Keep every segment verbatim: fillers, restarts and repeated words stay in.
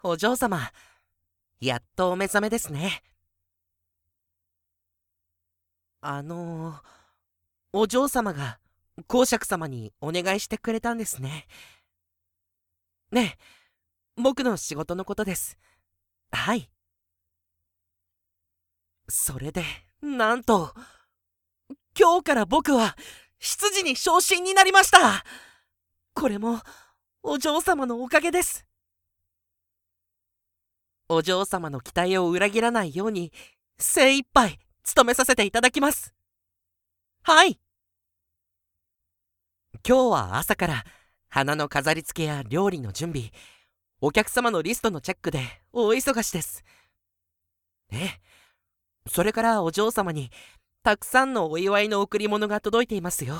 お嬢様、やっとお目覚めですね。あのー、お嬢様が公爵様にお願いしてくれたんですね。ねえ、僕の仕事のことです。はい。それで、なんと、今日から僕は執事に昇進になりました。これもお嬢様のおかげです。お嬢様の期待を裏切らないように精一杯務めさせていただきます。はい。今日は朝から花の飾り付けや料理の準備、お客様のリストのチェックで大忙しです。ええ、それからお嬢様にたくさんのお祝いの贈り物が届いていますよ。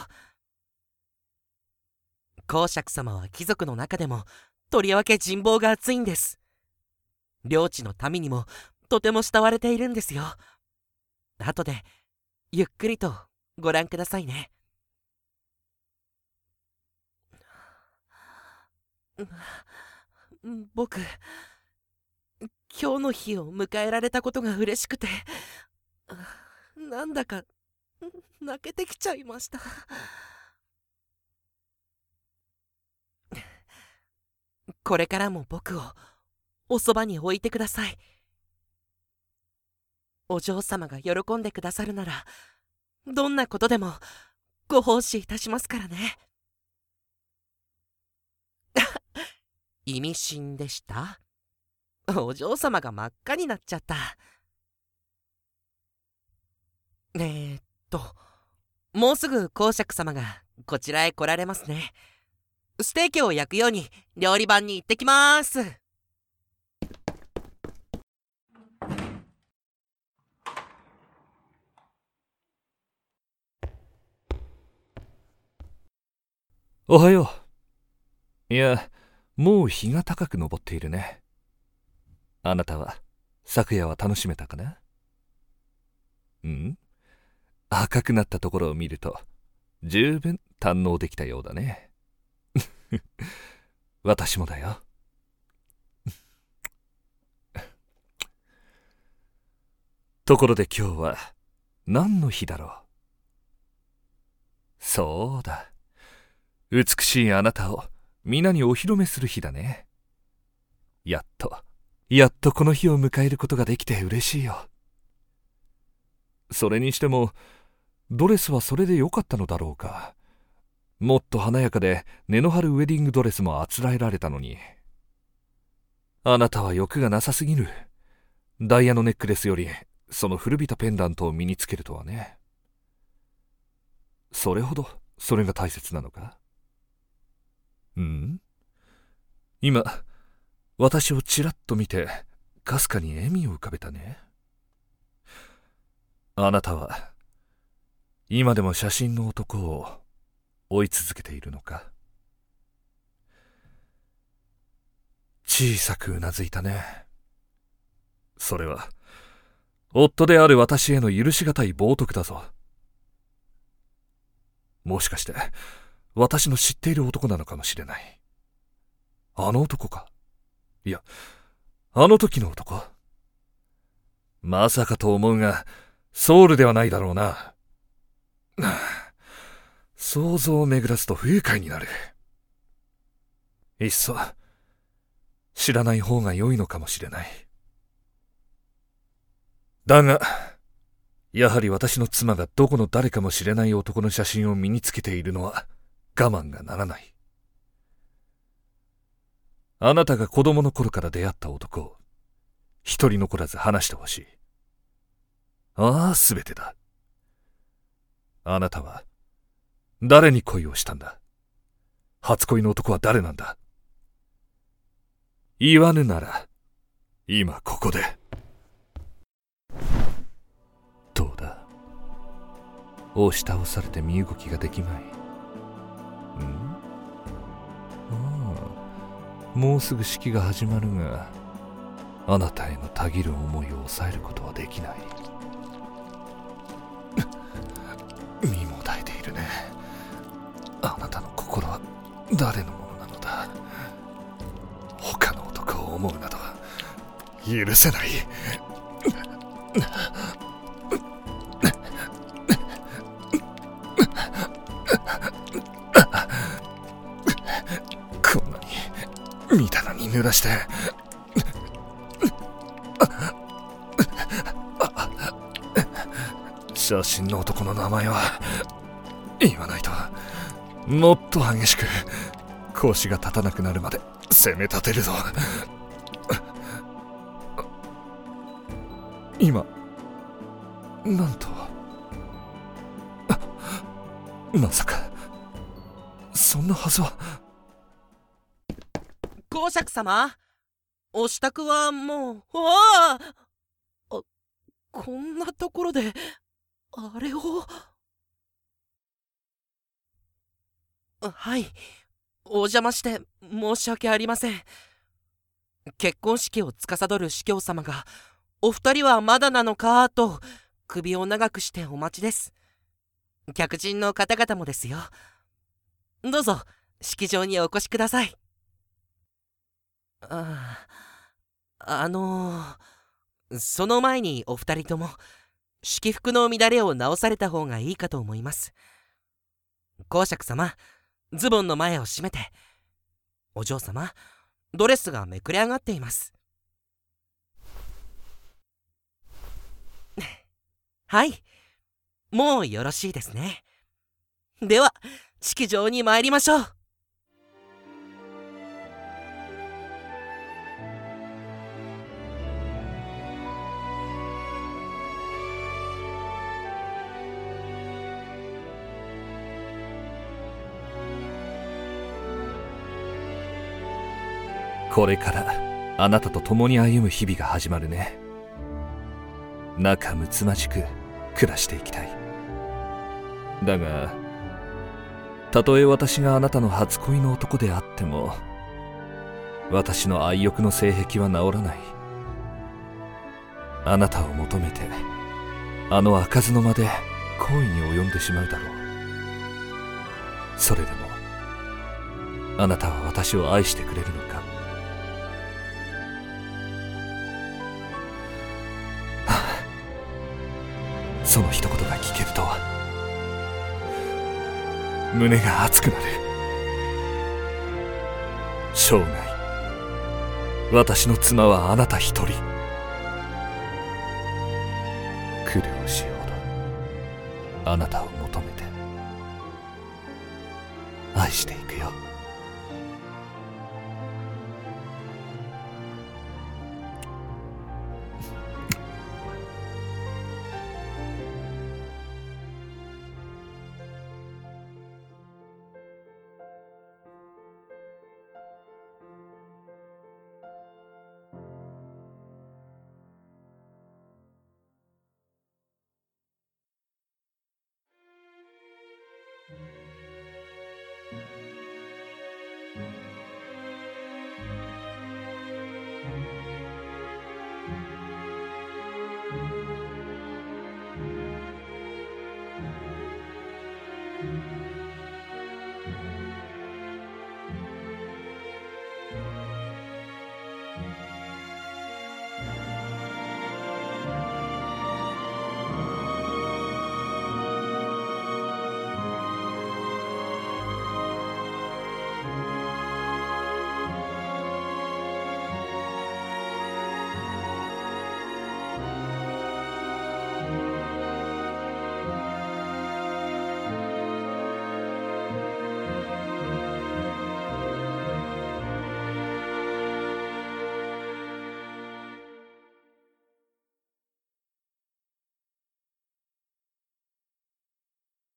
公爵様は貴族の中でもとりわけ人望が厚いんです。領地の民にもとても慕われているんですよ。後でゆっくりとご覧くださいね。僕、今日の日を迎えられたことが嬉しくて、なんだか泣けてきちゃいました。これからも僕をおそばに置いてください。お嬢様が喜んでくださるなら、どんなことでもご奉仕いたしますからね。意味深でした。お嬢様が真っ赤になっちゃった。えーっと、もうすぐ公爵様がこちらへ来られますね。ステーキを焼くように料理番に行ってきます。 おはよう。いや、もう日が高く昇っているね。あなたは昨夜は楽しめたかな？ん？赤くなったところを見ると十分堪能できたようだね。私もだよ。ところで今日は何の日だろう？そうだ、美しいあなたを皆にお披露目する日だね。やっとやっとこの日を迎えることができて嬉しいよ。それにしてもドレスはそれでよかったのだろうか。もっと華やかで根の張るウェディングドレスもあつらえられたのに。あなたは欲がなさすぎる。ダイヤのネックレスよりその古びたペンダントを身につけるとはね。それほどそれが大切なのか？ん？今私をちらっと見てかすかに笑みを浮かべたね。あなたは今でも写真の男を追い続けているのか？小さくうなずいたね。それは夫である私への許しがたい冒涜だぞ。もしかして私の知っている男なのかもしれない。あの男か？いや、あの時の男？まさかと思うがソウルではないだろうな。想像を巡らすと不愉快になる。いっそ知らない方が良いのかもしれない。だがやはり私の妻がどこの誰かもしれない男の写真を身につけているのは我慢がならない。あなたが子供の頃から出会った男を一人残らず話してほしい。ああ、すべてだ。あなたは誰に恋をしたんだ？初恋の男は誰なんだ？言わぬなら今ここで。どうだ、押し倒されて身動きができまい。ん？ああ、もうすぐ式が始まるがあなたへのたぎる思いを抑えることはできない。身もだえているね。あなたの心は誰のものなのだ？他の男を思うなど許せない。こんなに見たのに濡らして。写真の男の名前は言わないと、もっと激しく腰が立たなくなるまで攻め立てるぞ。今なんと、まさかそんなはずは。 公爵様、お支度はもう。ああ、こんなところであれを。はい、お邪魔して申し訳ありません。結婚式を司る司教様がお二人はまだなのかと首を長くしてお待ちです。客人の方々もですよ。どうぞ式場にお越しください。ああのー、その前にお二人とも式服の乱れを直された方がいいかと思います。公爵様、ズボンの前を閉めて。お嬢様、ドレスがめくれ上がっています。はい、もうよろしいですね。では式場に参りましょう。 これからあなたと共に歩む日々が始まるね。仲睦まじく暮らしていきたい。だが、たとえ私があなたの初恋の男であっても、私の愛欲の性癖は治らない。あなたを求めてあの開かずの間で行為に及んでしまうだろう。それでもあなたは私を愛してくれるのか。その一言が聞けると胸が熱くなる。生涯私の妻はあなた一人。苦慮をしようとあなたを求めて愛していくよ。